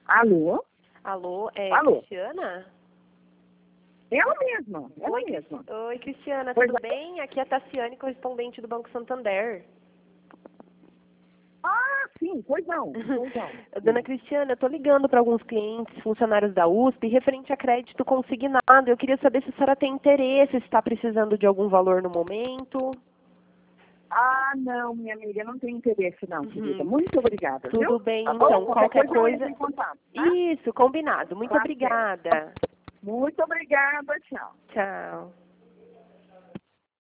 Alô? Alô, é Alô? Cristiana? Ela mesma, ela Oi, mesma. Oi, Cristiana, Pois tudo bem? Aqui é a Tassiane, correspondente do Banco Santander. Ah, sim, pois não. Dona Cristiana, eu estou ligando para alguns clientes, funcionários da USP, referente a crédito consignado. Eu queria saber se a senhora tem interesse, se está precisando de algum valor no momento. Ah, não, minha amiga, não tem interesse não, querida. Muito obrigada, viu? Tudo bem, Tá então. bom? Qualquer eu coisa. entro em contato, tá? Isso, combinado. Muito Tá certo. obrigada. Muito obrigada, tchau. Tchau.